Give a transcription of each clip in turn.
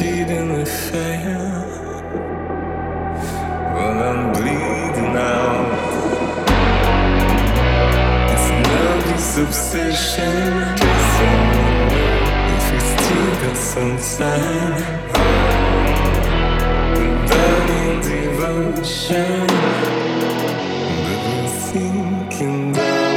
the fire while I'm bleeding out. It's not this obsession. If we still got some time, the burning devotion, but we're thinking down.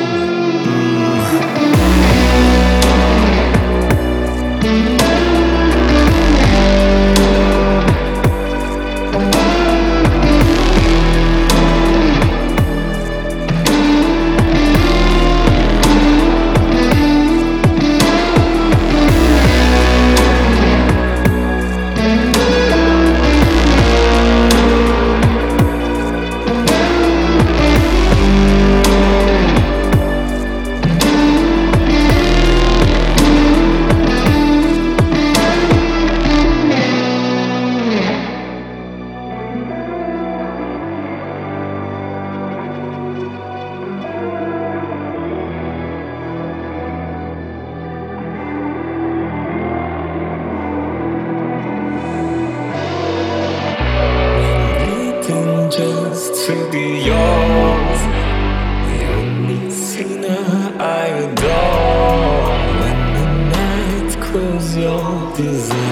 Just to be yours, the only sinner I adore. When the night closes your desire.